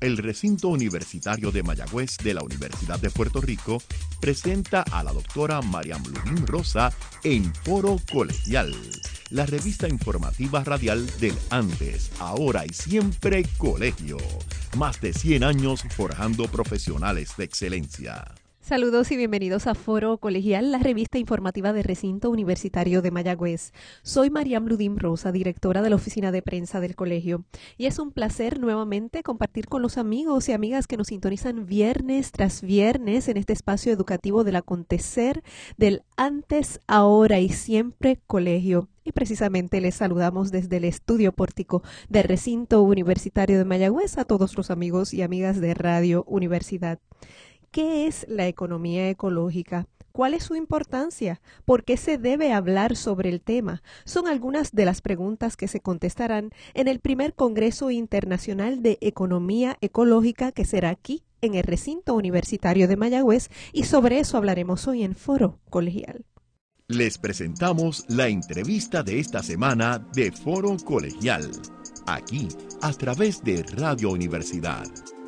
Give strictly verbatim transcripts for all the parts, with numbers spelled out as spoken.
El recinto universitario de Mayagüez de la Universidad de Puerto Rico presenta a la doctora Mariam Ludín Rosa en Foro Colegial, la revista informativa radial del antes, ahora y siempre colegio. Más de cien años forjando profesionales de excelencia. Saludos y bienvenidos a Foro Colegial, la revista informativa del Recinto Universitario de Mayagüez. Soy Mariam Ludín Rosa, directora de la oficina de prensa del colegio, y es un placer nuevamente compartir con los amigos y amigas que nos sintonizan viernes tras viernes en este espacio educativo del acontecer del antes, ahora y siempre colegio. Y precisamente les saludamos desde el estudio pórtico del Recinto Universitario de Mayagüez a todos los amigos y amigas de Radio Universidad. ¿Qué es la economía ecológica? ¿Cuál es su importancia? ¿Por qué se debe hablar sobre el tema? Son algunas de las preguntas que se contestarán en el primer Congreso Internacional de Economía Ecológica que será aquí en el Recinto Universitario de Mayagüez, y sobre eso hablaremos hoy en Foro Colegial. Les presentamos la entrevista de esta semana de Foro Colegial, aquí a través de Radio Universidad.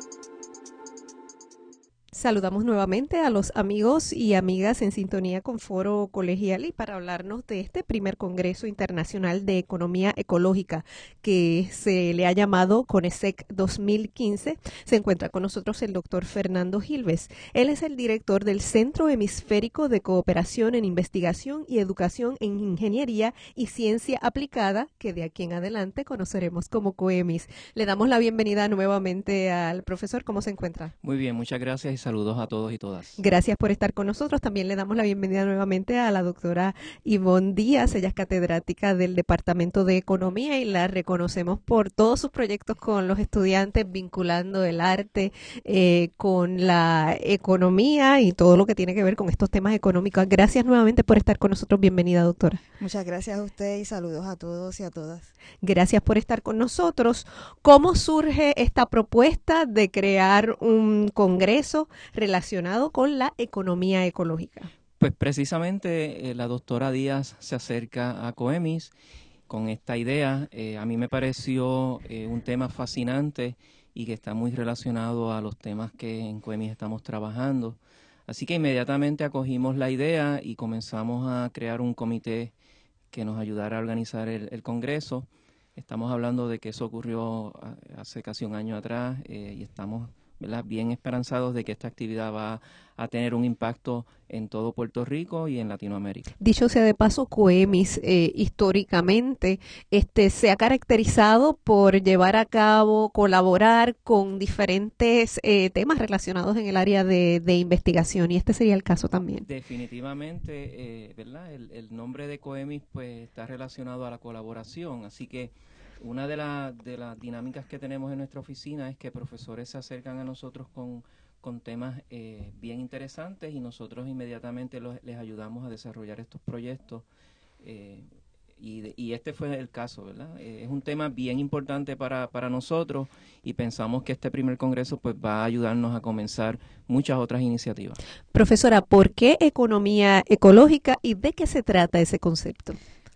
Saludamos nuevamente a los amigos y amigas en sintonía con Foro Colegial y para hablarnos de este primer Congreso Internacional de Economía Ecológica que se le ha llamado CONESEC dos mil quince, se encuentra con nosotros el doctor Fernando Gilves. Él es el director del Centro Hemisférico de Cooperación en Investigación y Educación en Ingeniería y Ciencia Aplicada, que de aquí en adelante conoceremos como COEMIS. Le damos la bienvenida nuevamente al profesor. ¿Cómo se encuentra? Muy bien, muchas gracias y saludos a todos y todas. Gracias por estar con nosotros. También le damos la bienvenida nuevamente a la doctora Ivonne Díaz. Ella es catedrática del Departamento de Economía y la reconocemos por todos sus proyectos con los estudiantes, vinculando el arte eh, con la economía y todo lo que tiene que ver con estos temas económicos. Gracias nuevamente por estar con nosotros. Bienvenida, doctora. Muchas gracias a usted y saludos a todos y a todas. Gracias por estar con nosotros. ¿Cómo surge esta propuesta de crear un congreso relacionado con la economía ecológica? Pues precisamente eh, la doctora Díaz se acerca a COEMIS con esta idea. Eh, a mí me pareció eh, un tema fascinante y que está muy relacionado a los temas que en COEMIS estamos trabajando. Así que inmediatamente acogimos la idea y comenzamos a crear un comité que nos ayudara a organizar el, el congreso. Estamos hablando de que eso ocurrió hace casi un año atrás eh, y estamos ¿verdad? bien esperanzados de que esta actividad va a tener un impacto en todo Puerto Rico y en Latinoamérica. Dicho sea de paso, COEMIS eh, históricamente este, se ha caracterizado por llevar a cabo, colaborar con diferentes eh, temas relacionados en el área de, de investigación, y este sería el caso también. Definitivamente, eh, ¿verdad? El, el nombre de COEMIS pues está relacionado a la colaboración, así que una de, la, de las dinámicas que tenemos en nuestra oficina es que profesores se acercan a nosotros con, con temas eh, bien interesantes y nosotros inmediatamente los, les ayudamos a desarrollar estos proyectos. Eh, y, de, y este fue el caso, ¿verdad? Eh, es un tema bien importante para, para nosotros y pensamos que este primer congreso pues va a ayudarnos a comenzar muchas otras iniciativas. Profesora, ¿por qué economía ecológica y de qué se trata ese concepto?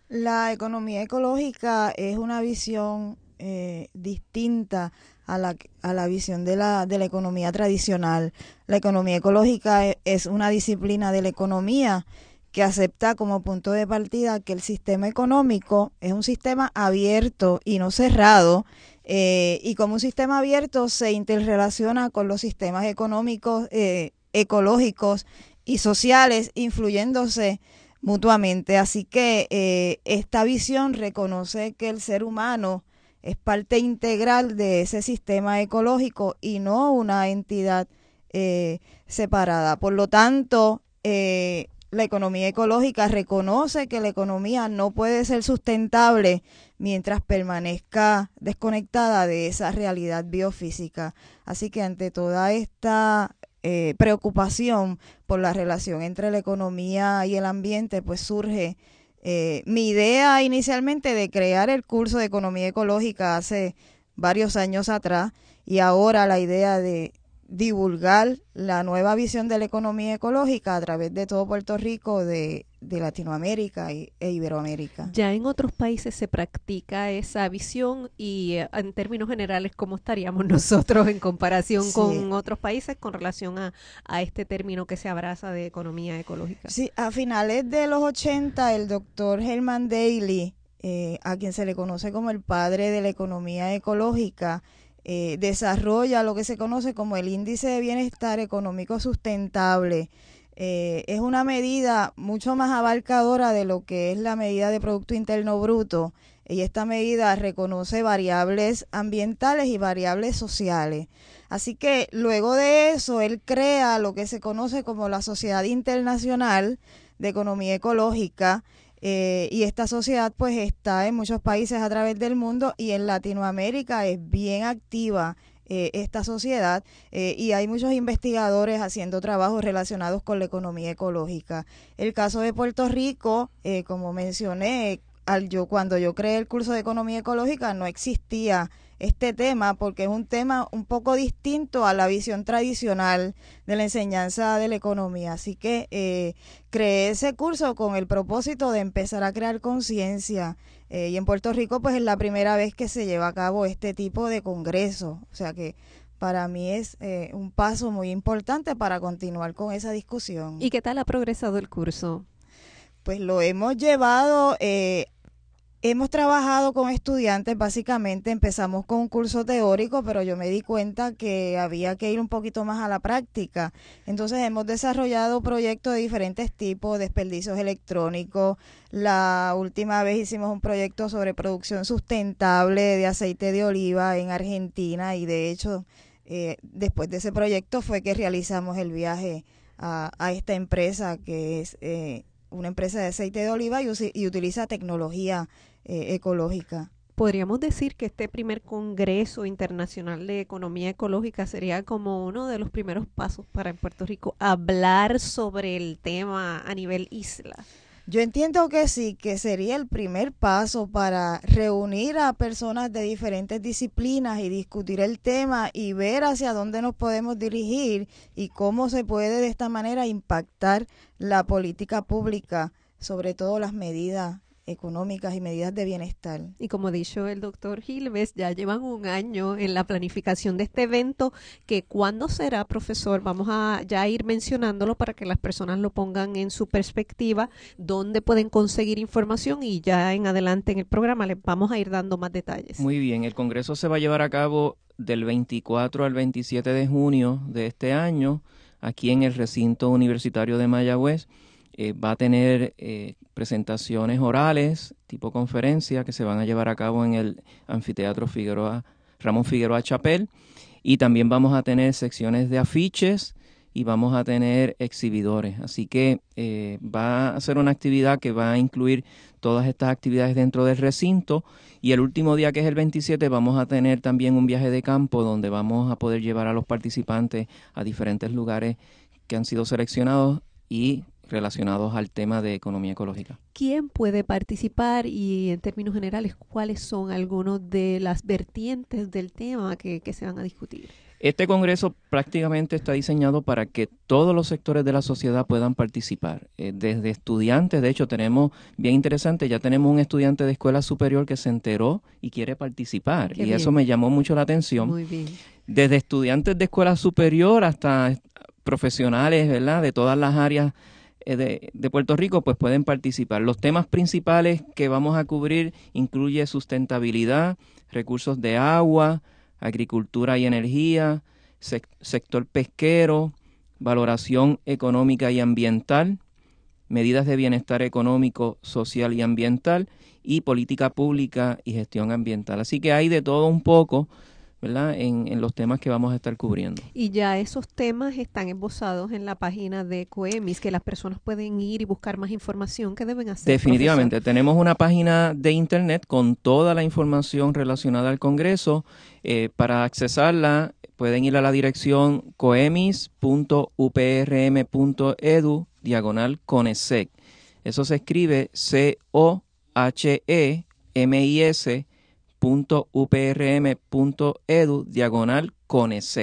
La economía ecológica es una visión eh, distinta a la, a la visión de la, de la economía tradicional. La economía ecológica es, es una disciplina de la economía que acepta como punto de partida que el sistema económico es un sistema abierto y no cerrado, eh, y como un sistema abierto se interrelaciona con los sistemas económicos, eh, ecológicos y sociales, influyéndose mutuamente. Así que eh, esta visión reconoce que el ser humano es parte integral de ese sistema ecológico y no una entidad eh, separada. Por lo tanto, eh, la economía ecológica reconoce que la economía no puede ser sustentable mientras permanezca desconectada de esa realidad biofísica. Así que ante toda esta Eh, preocupación por la relación entre la economía y el ambiente, pues surge eh, mi idea inicialmente de crear el curso de economía ecológica hace varios años atrás, y ahora la idea de divulgar la nueva visión de la economía ecológica a través de todo Puerto Rico, de de Latinoamérica y, e Iberoamérica. Ya en otros países se practica esa visión y eh, en términos generales, ¿cómo estaríamos nosotros en comparación sí. con otros países con relación a, a este término que se abraza de economía ecológica? Sí, a finales de los ochenta, el doctor Herman Daly, eh, a quien se le conoce como el padre de la economía ecológica, eh, desarrolla lo que se conoce como el índice de bienestar económico sustentable. Eh, es una medida mucho más abarcadora de lo que es la medida de Producto Interno Bruto, y esta medida reconoce variables ambientales y variables sociales. Así que luego de eso, él crea lo que se conoce como la Sociedad Internacional de Economía Ecológica, eh, y esta sociedad pues está en muchos países a través del mundo, y en Latinoamérica es bien activa eh, esta sociedad, eh, y hay muchos investigadores haciendo trabajos relacionados con la economía ecológica. El caso de Puerto Rico, eh, como mencioné, al yo cuando yo creé el curso de economía ecológica no existía este tema, porque es un tema un poco distinto a la visión tradicional de la enseñanza de la economía. Así que eh, creé ese curso con el propósito de empezar a crear conciencia. Eh, y en Puerto Rico pues es la primera vez que se lleva a cabo este tipo de congreso. O sea que para mí es eh, un paso muy importante para continuar con esa discusión. ¿Y qué tal ha progresado el curso? Pues lo hemos llevado... Eh, Hemos trabajado con estudiantes, básicamente empezamos con un curso teórico, pero yo me di cuenta que había que ir un poquito más a la práctica. Entonces hemos desarrollado proyectos de diferentes tipos, desperdicios electrónicos. La última vez hicimos un proyecto sobre producción sustentable de aceite de oliva en Argentina, y de hecho eh, después de ese proyecto fue que realizamos el viaje a, a esta empresa que es... Eh, una empresa de aceite de oliva y, y utiliza tecnología eh, ecológica. Podríamos decir que este primer Congreso Internacional de Economía Ecológica sería como uno de los primeros pasos para en Puerto Rico hablar sobre el tema a nivel isla. Yo entiendo que sí, que sería el primer paso para reunir a personas de diferentes disciplinas y discutir el tema y ver hacia dónde nos podemos dirigir y cómo se puede de esta manera impactar la política pública, sobre todo las medidas económicas y medidas de bienestar. Y como ha dicho el doctor Gilves, ya llevan un año en la planificación de este evento, que ¿cuándo será, profesor? Vamos a ya ir mencionándolo para que las personas lo pongan en su perspectiva, dónde pueden conseguir información, y ya en adelante en el programa les vamos a ir dando más detalles. Muy bien, el Congreso se va a llevar a cabo del veinticuatro al veintisiete de junio de este año, aquí en el recinto universitario de Mayagüez. Eh, va a tener eh, presentaciones orales, tipo conferencia, que se van a llevar a cabo en el Anfiteatro Figueroa, Ramón Figueroa Chapel, y también vamos a tener secciones de afiches y vamos a tener exhibidores. Así que eh, va a ser una actividad que va a incluir todas estas actividades dentro del recinto, y el último día, que es el veintisiete, vamos a tener también un viaje de campo donde vamos a poder llevar a los participantes a diferentes lugares que han sido seleccionados y relacionados al tema de economía ecológica. ¿Quién puede participar y, en términos generales, cuáles son algunos de las vertientes del tema que, que se van a discutir? Este congreso prácticamente está diseñado para que todos los sectores de la sociedad puedan participar, eh, desde estudiantes. De hecho, tenemos, bien interesante, ya tenemos un estudiante de escuela superior que se enteró y quiere participar. Qué y bien. Eso me llamó mucho la atención. Muy bien. Desde estudiantes de escuela superior hasta profesionales, ¿verdad?, de todas las áreas De, de Puerto Rico, pues pueden participar. Los temas principales que vamos a cubrir incluye sustentabilidad, recursos de agua, agricultura y energía, sec, sector pesquero, valoración económica y ambiental, medidas de bienestar económico, social y ambiental, y política pública y gestión ambiental. Así que hay de todo un poco, ¿verdad?, en, en los temas que vamos a estar cubriendo. Y ya esos temas están esbozados en la página de COEMIS, que las personas pueden ir y buscar más información. ¿Qué deben hacer, Definitivamente. profesor? Tenemos una página de internet con toda la información relacionada al Congreso. Eh, para accesarla, pueden ir a la dirección coemis punto u p r m punto e d u diagonal CONESEC. Eso se escribe C O H E M I S punto u p r m punto e d u diagonal CONESEC.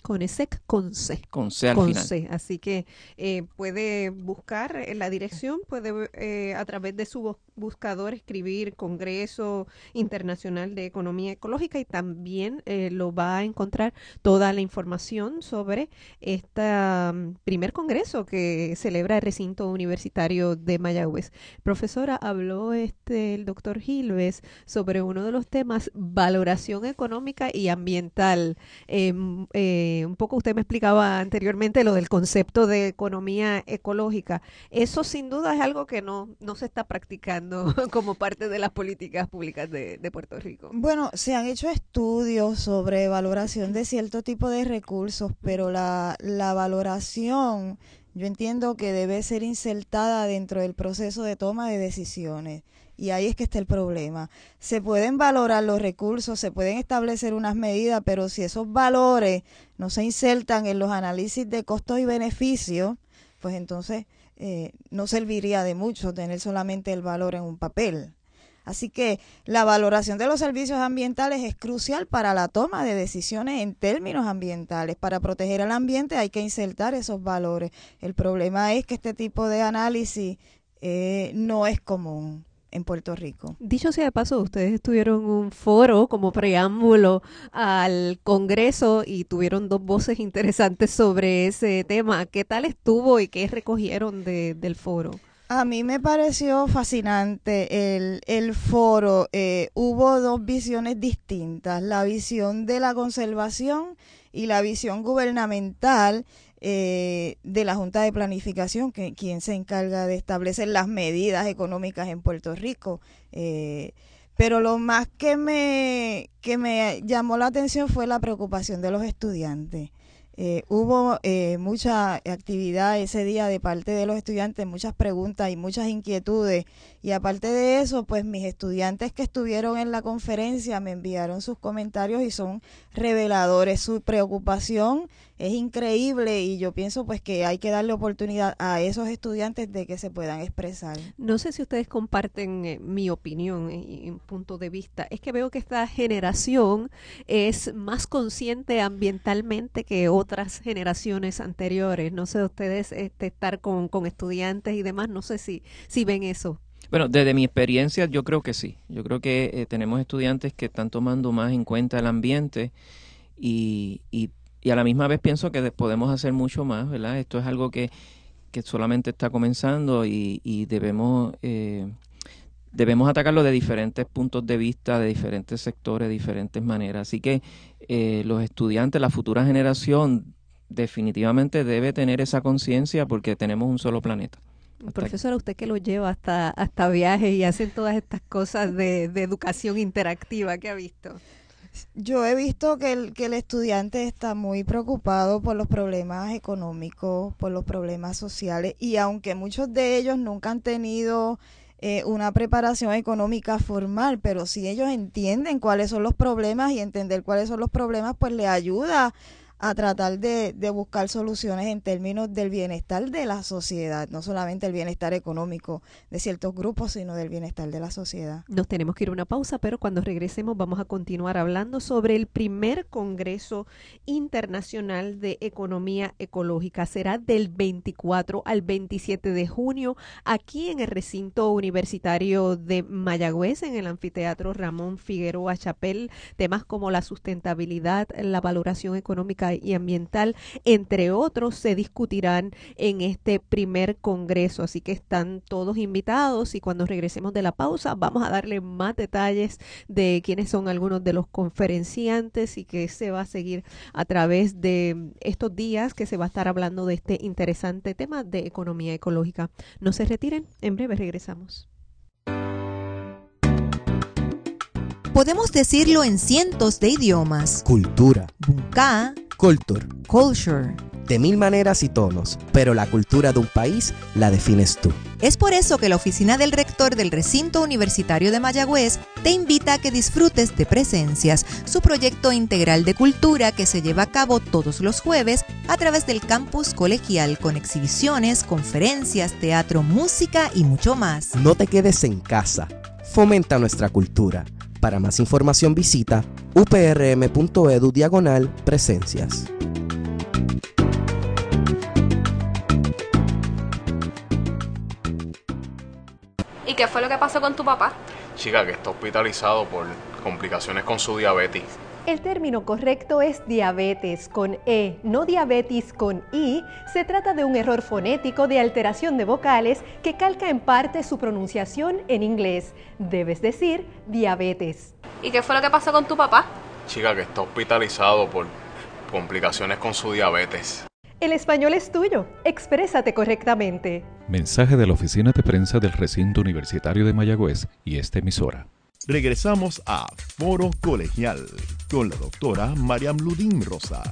CONESEC con C. Con C al con final. C. Así que eh, puede buscar en la dirección, puede eh, a través de su buscador escribir Congreso Internacional de Economía Ecológica y también eh, lo va a encontrar toda la información sobre este um, primer congreso que celebra el recinto universitario de Mayagüez. Profesora, habló este el doctor Gilves sobre uno de los temas, valoración económica y ambiental. Eh, eh, un poco usted me explicaba anteriormente lo del concepto de economía ecológica. Eso sin duda es algo que no, no se está practicando como parte de las políticas públicas de, de Puerto Rico. Bueno, se han hecho estudios sobre valoración de cierto tipo de recursos, pero la, la valoración yo entiendo que debe ser insertada dentro del proceso de toma de decisiones. Y ahí es que está el problema. Se pueden valorar los recursos, se pueden establecer unas medidas, pero si esos valores no se insertan en los análisis de costos y beneficios, pues entonces eh, no serviría de mucho tener solamente el valor en un papel. Así que la valoración de los servicios ambientales es crucial para la toma de decisiones en términos ambientales. Para proteger al ambiente hay que insertar esos valores. El problema es que este tipo de análisis eh, no es común en Puerto Rico. Dicho sea de paso, ustedes tuvieron un foro como preámbulo al Congreso y tuvieron dos voces interesantes sobre ese tema. ¿Qué tal estuvo y qué recogieron de, del foro? A mí me pareció fascinante el, el foro. Eh, hubo dos visiones distintas, la visión de la conservación y la visión gubernamental eh, de la Junta de Planificación, que quien se encarga de establecer las medidas económicas en Puerto Rico. Eh, pero lo más que me, que me llamó la atención fue la preocupación de los estudiantes. Eh, hubo eh, mucha actividad ese día de parte de los estudiantes, muchas preguntas y muchas inquietudes, y aparte de eso, pues mis estudiantes que estuvieron en la conferencia me enviaron sus comentarios y son reveladores. Su preocupación es increíble y yo pienso pues que hay que darle oportunidad a esos estudiantes de que se puedan expresar. No sé si ustedes comparten eh, mi opinión y eh, punto de vista. Es que veo que esta generación es más consciente ambientalmente que otras generaciones anteriores. No sé, ustedes este, estar con, con estudiantes y demás, no sé si, si ven eso. Bueno, desde mi experiencia yo creo que sí. Yo creo que eh, tenemos estudiantes que están tomando más en cuenta el ambiente y, y, y a la misma vez pienso que podemos hacer mucho más, ¿verdad? Esto es algo que, que solamente está comenzando y, y debemos, eh, debemos atacarlo de diferentes puntos de vista, de diferentes sectores, de diferentes maneras. Así que eh, los estudiantes, la futura generación definitivamente debe tener esa conciencia porque tenemos un solo planeta. Profesora, usted que lo lleva hasta hasta viajes y hacen todas estas cosas de, de educación interactiva, ¿qué ha visto? Yo he visto que el, que el estudiante está muy preocupado por los problemas económicos, por los problemas sociales, y aunque muchos de ellos nunca han tenido eh, una preparación económica formal, pero si ellos entienden cuáles son los problemas y entender cuáles son los problemas, pues le ayuda a tratar de, de buscar soluciones en términos del bienestar de la sociedad, no solamente el bienestar económico de ciertos grupos, sino del bienestar de la sociedad. Nos tenemos que ir a una pausa, pero cuando regresemos vamos a continuar hablando sobre el primer Congreso Internacional de Economía Ecológica. Será del veinticuatro al veintisiete de junio aquí en el recinto universitario de Mayagüez, en el anfiteatro Ramón Figueroa Chapel. Temas como la sustentabilidad, la valoración económica y ambiental, entre otros, se discutirán en este primer congreso, así que están todos invitados y cuando regresemos de la pausa vamos a darle más detalles de quiénes son algunos de los conferenciantes y qué se va a seguir a través de estos días que se va a estar hablando de este interesante tema de economía ecológica. No se retiren, en breve regresamos. Podemos decirlo en cientos de idiomas. Cultura. Bunka. Culture. Culture. De mil maneras y tonos, pero la cultura de un país la defines tú. Es por eso que la oficina del rector del Recinto Universitario de Mayagüez te invita a que disfrutes de Presencias, su proyecto integral de cultura que se lleva a cabo todos los jueves a través del campus colegial con exhibiciones, conferencias, teatro, música y mucho más. No te quedes en casa. Fomenta nuestra cultura. Para más información visita u p r m punto e d u diagonal presencias. qué fue lo que pasó con tu papá? Chica, que está hospitalizado por complicaciones con su diabetes. El término correcto es diabetes con E, no diabetes con I. Se trata de un error fonético de alteración de vocales que calca en parte su pronunciación en inglés. Debes decir diabetes. ¿Y qué fue lo que pasó con tu papá? Chica, que está hospitalizado por complicaciones con su diabetes. El español es tuyo. Exprésate correctamente. Mensaje de la Oficina de Prensa del Recinto Universitario de Mayagüez y esta emisora. Regresamos a Foro Colegial con la doctora Mariam Ludín Rosa.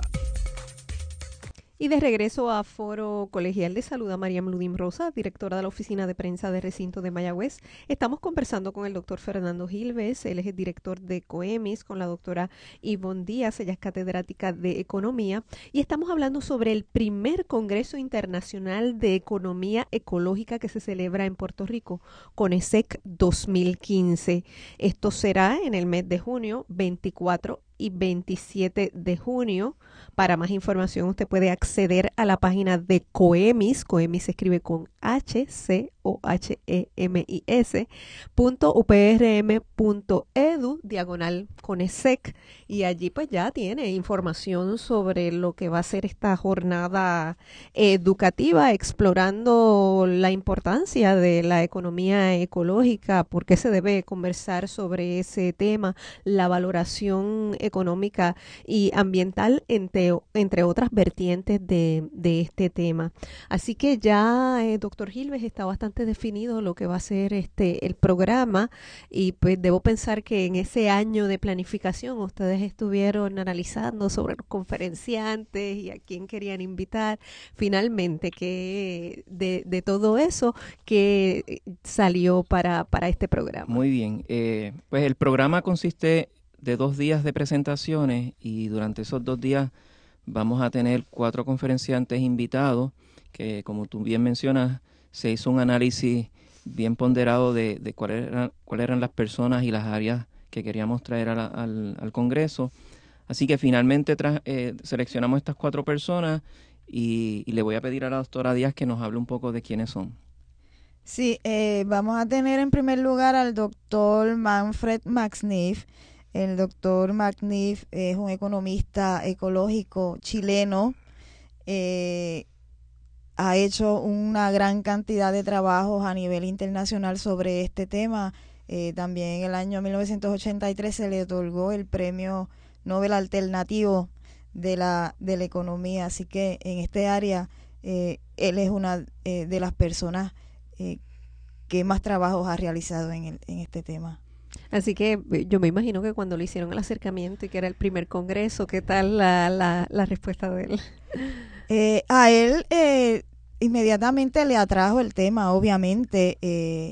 Y de regreso a Foro Colegial, le saluda Mariam Ludín Rosa, directora de la Oficina de Prensa del Recinto de Mayagüez. Estamos conversando con el doctor Fernando Gilves, él es el director de COEMIS, con la doctora Ivonne Díaz, ella es catedrática de Economía, y estamos hablando sobre el primer Congreso Internacional de Economía Ecológica que se celebra en Puerto Rico, CONESEC dos mil quince. Esto será en el mes de junio, veinticuatro y veintisiete de junio. Para más información usted puede acceder a la página de COEMIS, COEMIS se escribe con H, C O H E M I S, punto U P R M punto E D U, diagonal CONESEC, y allí pues ya tiene información sobre lo que va a ser esta jornada educativa, explorando la importancia de la economía ecológica, por qué se debe conversar sobre ese tema, la valoración económica y ambiental, entre, entre otras vertientes de, de este tema. Así que ya, eh, doctor Gilves, está bastante definido lo que va a ser este el programa, y pues debo pensar que en ese año de planificación ustedes estuvieron analizando sobre los conferenciantes y a quién querían invitar. Finalmente, que de, de todo eso, ¿qué salió para, para este programa? Muy bien, eh, pues el programa consiste de dos días de presentaciones, y durante esos dos días vamos a tener cuatro conferenciantes invitados que, como tú bien mencionas, se hizo un análisis bien ponderado de, de cuáles eran, cuáles eran las personas y las áreas que queríamos traer a la, al, al Congreso. Así que finalmente tra- eh, seleccionamos estas cuatro personas y, y le voy a pedir a la doctora Díaz que nos hable un poco de quiénes son. Sí, eh, vamos a tener en primer lugar al doctor Manfred McNiff. El doctor McNiff es un economista ecológico chileno. Eh, ha hecho una gran cantidad de trabajos a nivel internacional sobre este tema. Eh, también en el año mil novecientos ochenta y tres se le otorgó el premio Nobel alternativo de la, de la economía. Así que en este área eh, él es una eh, de las personas eh, que más trabajos ha realizado en, el, en este tema. Así que yo me imagino que cuando le hicieron el acercamiento y que era el primer congreso, ¿qué tal la, la, la respuesta de él? Eh, a él eh, inmediatamente le atrajo el tema, obviamente, eh,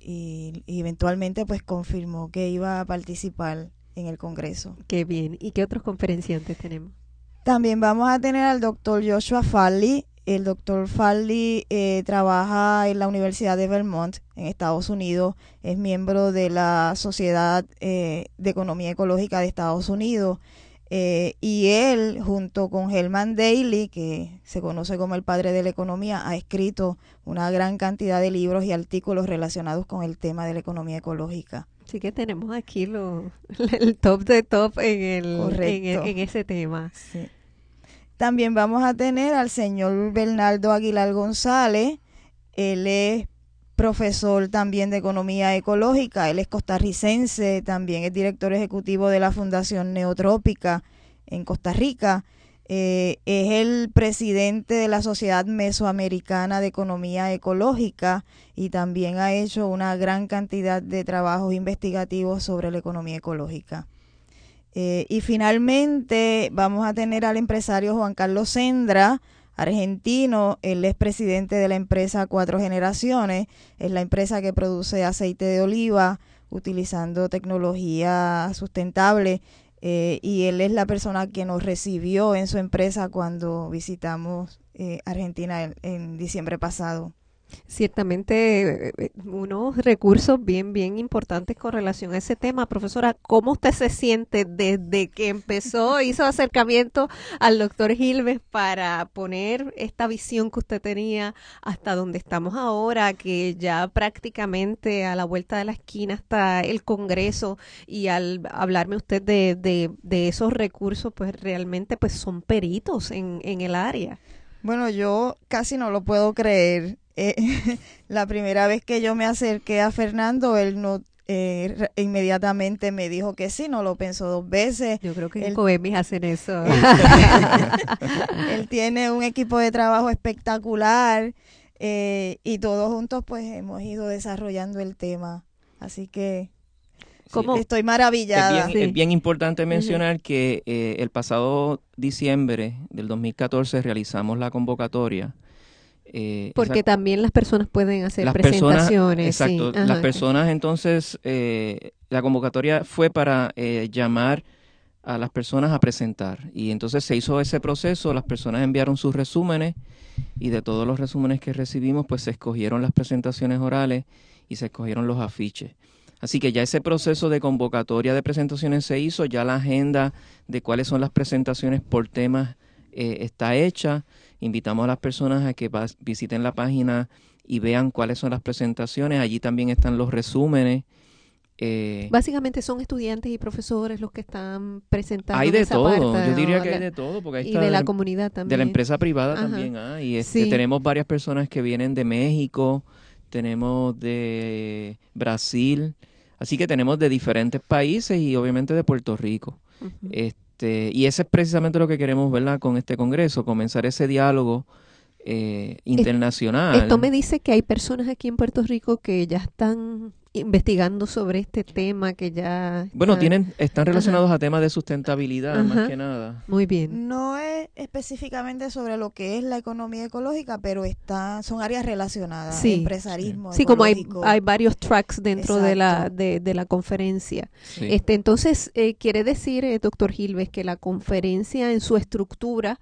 y, y eventualmente pues confirmó que iba a participar en el congreso. Qué bien. ¿Y qué otros conferenciantes tenemos? También vamos a tener al doctor Joshua Farley. El doctor Farley eh, trabaja en la Universidad de Vermont, en Estados Unidos. Es miembro de la Sociedad eh, de Economía Ecológica de Estados Unidos. Eh, y él, junto con Herman Daly, que se conoce como el padre de la economía, ha escrito una gran cantidad de libros y artículos relacionados con el tema de la economía ecológica. Así que tenemos aquí lo, el top de top en, el, en, el, en ese tema. Sí. También vamos a tener al señor Bernardo Aguilar González. Él es profesor también de economía ecológica, él es costarricense, también es director ejecutivo de la Fundación Neotrópica en Costa Rica, eh, es el presidente de la Sociedad Mesoamericana de Economía Ecológica y también ha hecho una gran cantidad de trabajos investigativos sobre la economía ecológica. Eh, y finalmente vamos a tener al empresario Juan Carlos Sendra, argentino. Él es presidente de la empresa Cuatro Generaciones, es la empresa que produce aceite de oliva utilizando tecnología sustentable, eh, y él es la persona que nos recibió en su empresa cuando visitamos eh, Argentina en, en diciembre pasado. Ciertamente, eh, unos recursos bien, bien importantes con relación a ese tema. Profesora, ¿cómo usted se siente desde que empezó, hizo acercamiento al doctor Gilbes para poner esta visión que usted tenía hasta donde estamos ahora, que ya prácticamente a la vuelta de la esquina está el Congreso, y al hablarme usted de, de, de esos recursos, pues realmente pues son peritos en, en el área? Bueno, yo casi no lo puedo creer. Eh, la primera vez que yo me acerqué a Fernando, él no eh, re- inmediatamente me dijo que sí, no lo pensó dos veces. Yo creo que en Él- Coemis hacen eso. Él tiene un equipo de trabajo espectacular, eh, y todos juntos pues hemos ido desarrollando el tema. Así que ¿Cómo? estoy Es maravillada. bien, Sí. es bien importante mencionar que eh, el pasado diciembre del dos mil catorce realizamos la convocatoria. eh, Porque esa- también las personas pueden hacer las personas, presentaciones. exacto, sí. Ajá, las ok. personas entonces, eh, la convocatoria fue para eh, llamar a las personas a presentar, y entonces se hizo ese proceso, las personas enviaron sus resúmenes, y de todos los resúmenes que recibimos pues se escogieron las presentaciones orales y se escogieron los afiches. Así que ya ese proceso de convocatoria de presentaciones se hizo, ya la agenda de cuáles son las presentaciones por temas eh, está hecha. Invitamos a las personas a que vas- visiten la página y vean cuáles son las presentaciones. Allí también están los resúmenes. Eh, Básicamente son estudiantes y profesores los que están presentando hay en de esa todo, parte, yo diría o que hay la- de todo, porque ahí y está de de la la, comunidad de también. la empresa privada Ajá. también hay. Este, Sí. Tenemos varias personas que vienen de México, tenemos de Brasil, así que tenemos de diferentes países y obviamente de Puerto Rico. Ujú. Este, y ese es precisamente lo que queremos, ¿verdad?, con este congreso, comenzar ese diálogo eh, internacional. Esto me dice que hay personas aquí en Puerto Rico que ya están investigando sobre este tema, que ya... Bueno, ya- tienen, están Ajá. relacionados a temas de sustentabilidad, Ajá. más que nada. Muy bien. No es específicamente sobre lo que es la economía ecológica, pero está, son áreas relacionadas, Sí. empresarismo Sí, como hay, ecológico. hay varios tracks dentro de la, Exacto. de, de la conferencia. Sí. Este, entonces, eh, quiere decir, eh, doctor Gilbes, que la conferencia en su estructura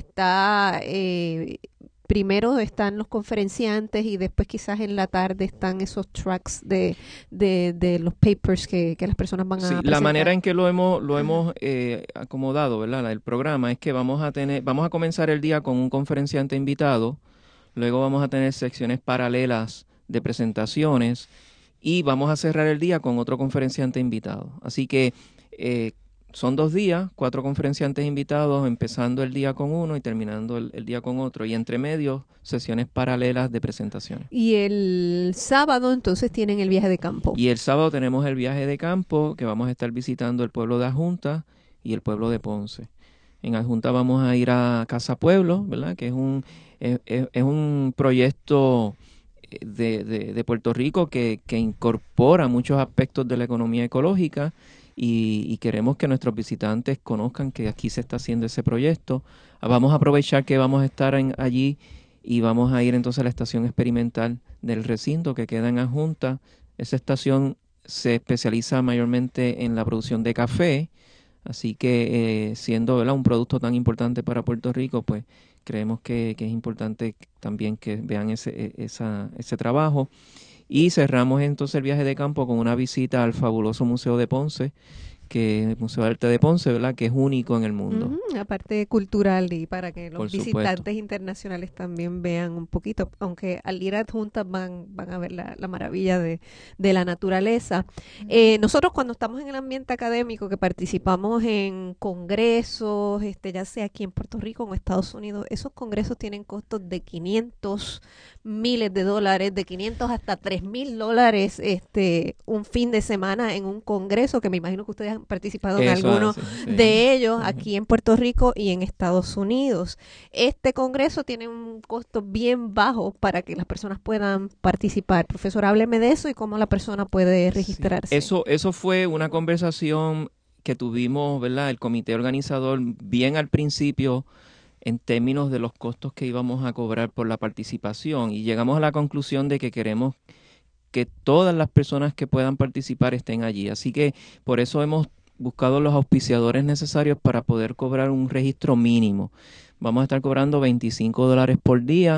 está, eh, primero están los conferenciantes y después quizás en la tarde están esos tracks de, de, de los papers que, que las personas van a Sí, presentar. la manera en que lo hemos lo Ajá. hemos eh, acomodado, ¿verdad? La- El programa es que vamos a tener vamos a comenzar el día con un conferenciante invitado, luego vamos a tener secciones paralelas de presentaciones y vamos a cerrar el día con otro conferenciante invitado. Así que eh, son dos días, cuatro conferenciantes invitados, empezando el día con uno y terminando el, el día con otro, y entre medio sesiones paralelas de presentaciones. Y el sábado entonces tienen el viaje de campo. Y el sábado tenemos el viaje de campo, que vamos a estar visitando el pueblo de Adjunta y el pueblo de Ponce. En Adjunta vamos a ir a Casa Pueblo, ¿verdad? Que es un, es, es- es un proyecto eh, de, de, de Puerto Rico que, que incorpora muchos aspectos de la economía ecológica, y, y queremos que nuestros visitantes conozcan que aquí se está haciendo ese proyecto. Ah, Vamos a aprovechar que vamos a estar en, allí, y vamos a ir entonces a la estación experimental del recinto que queda en Adjunta. Esa estación se especializa mayormente en la producción de café, así que eh, siendo, ¿verdad?, un producto tan importante para Puerto Rico, pues creemos que, que es importante también que vean ese, e- esa, ese trabajo. Y cerramos entonces el viaje de campo con una visita al fabuloso Museo de Ponce, que es el Museo de Arte de Ponce, ¿verdad?, que es único en el mundo. Ujú, la parte cultural, y para que los Por supuesto. visitantes internacionales también vean un poquito, aunque al ir adjuntas van, van a ver la, la maravilla de, de la naturaleza. Eh, nosotros cuando estamos en el ambiente académico, que participamos en congresos, este, ya sea aquí en Puerto Rico o en Estados Unidos, esos congresos tienen costos de quinientos miles de dólares, de quinientos hasta tres mil dólares, este, un fin de semana en un congreso, que me imagino que ustedes han participado en Eso algunos hace, sí. de ellos Ujú. aquí en Puerto Rico y en Estados Unidos. Este congreso tiene un costo bien bajo para que las personas puedan participar. Profesor, hábleme de eso y cómo la persona puede registrarse. Eso, eso fue una conversación que tuvimos, ¿verdad?, el comité organizador bien al principio, en términos de los costos que íbamos a cobrar por la participación, y llegamos a la conclusión de que queremos que todas las personas que puedan participar estén allí. Así que por eso hemos buscado los auspiciadores necesarios para poder cobrar un registro mínimo. Vamos a estar cobrando veinticinco dólares por día,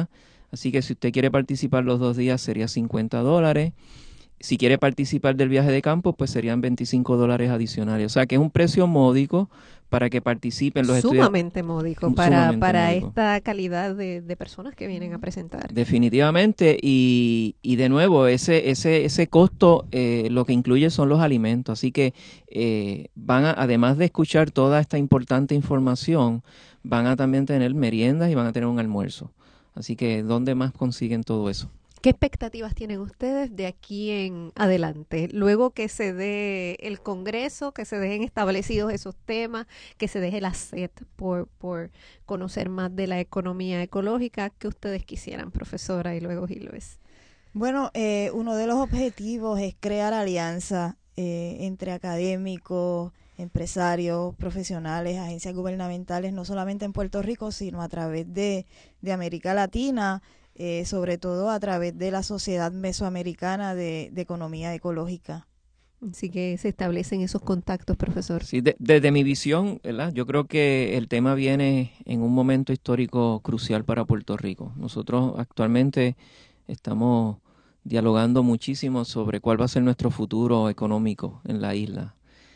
Así que si usted quiere participar los dos días sería cincuenta dólares. Si quiere participar del viaje de campo, pues serían veinticinco dólares adicionales. O sea que es un precio módico para que participen los estudiantes. Sumamente módico para, sumamente para módico. Esta calidad de, de personas que vienen a presentar. Definitivamente. Y, y de nuevo, ese ese ese costo eh, lo que incluye son los alimentos. Así que eh, van a, además de escuchar toda esta importante información, van a también tener meriendas y van a tener un almuerzo. Así que, ¿dónde más consiguen todo eso? ¿Qué expectativas tienen ustedes de aquí en adelante? Luego que se dé el Congreso, que se dejen establecidos esos temas, que se deje la sed por, por conocer más de la economía ecológica, ¿qué ustedes quisieran, profesora? Y luego Gilbert. Bueno, eh, uno de los objetivos es crear alianzas eh, entre académicos, empresarios, profesionales, agencias gubernamentales, no solamente en Puerto Rico, sino a través de, de América Latina, Eh, sobre todo a través de la Sociedad Mesoamericana de, de Economía Ecológica. Así que se establecen esos contactos, profesor. Sí, de, desde mi visión, ¿verdad? Yo creo que el tema viene en un momento histórico crucial para Puerto Rico. Nosotros actualmente estamos dialogando muchísimo sobre cuál va a ser nuestro futuro económico en la isla.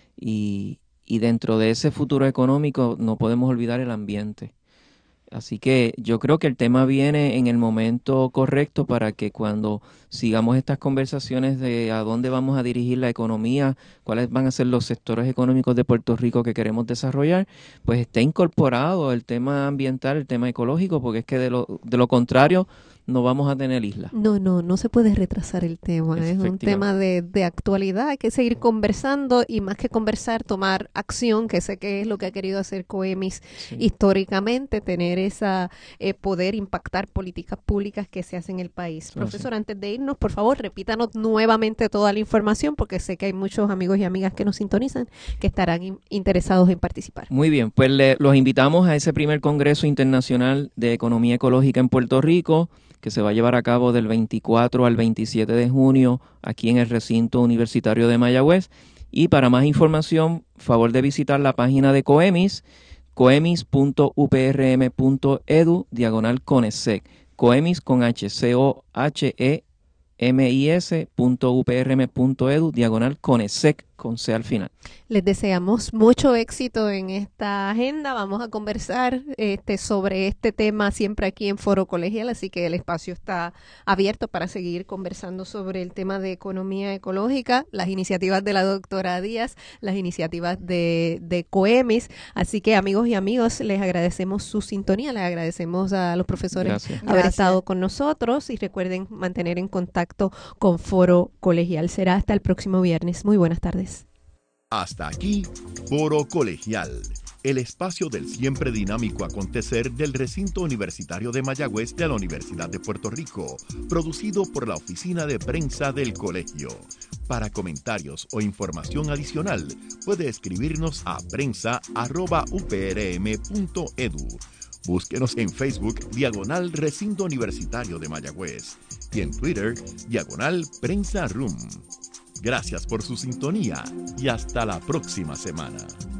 Y, y dentro de ese futuro económico no podemos olvidar el ambiente. Así que yo creo que el tema viene en el momento correcto para que cuando sigamos estas conversaciones de a dónde vamos a dirigir la economía, cuáles van a ser los sectores económicos de Puerto Rico que queremos desarrollar, pues esté incorporado el tema ambiental, el tema ecológico, porque es que de lo, de lo contrario no vamos a tener isla. No, no, no se puede retrasar el tema. Es un tema de, de actualidad, hay que seguir conversando y más que conversar, tomar acción, que sé que es lo que ha querido hacer COEMIS sí. históricamente, tener esa eh, poder impactar políticas públicas que se hacen en el país. Oh, Profesor, sí. antes de irnos, por favor, repítanos nuevamente toda la información, porque sé que hay muchos amigos y amigas que nos sintonizan que estarán in- interesados en participar. Muy bien, pues le, los invitamos a ese primer Congreso Internacional de Economía Ecológica en Puerto Rico, que se va a llevar a cabo del veinticuatro al veintisiete de junio aquí en el recinto universitario de Mayagüez. Y para más información, favor de visitar la página de COEMIS, coemis punto u p r m punto e d u, diagonal CONESEC. COEMIS con H, C O H E M I S punto u p r m punto e d u, diagonal CONESEC, con C al final. Les deseamos mucho éxito en esta agenda. Vamos a conversar este, sobre este tema siempre aquí en Foro Colegial, así que el espacio está abierto para seguir conversando sobre el tema de economía ecológica, las iniciativas de la doctora Díaz, las iniciativas de, de COEMIS. Así que, amigos y amigos, les agradecemos su sintonía, les agradecemos a los profesores Gracias. haber Gracias. estado con nosotros y recuerden mantener en contacto con Foro Colegial. Será hasta el próximo viernes. Muy buenas tardes. Hasta aquí, Foro Colegial, el espacio del siempre dinámico acontecer del recinto universitario de Mayagüez de la Universidad de Puerto Rico, producido por la Oficina de Prensa del Colegio. Para comentarios o información adicional, puede escribirnos a prensa arroba u p r m punto e d u. Búsquenos en Facebook, diagonal Recinto Universitario de Mayagüez, y en Twitter, diagonal Prensa Room. Gracias por su sintonía y hasta la próxima semana.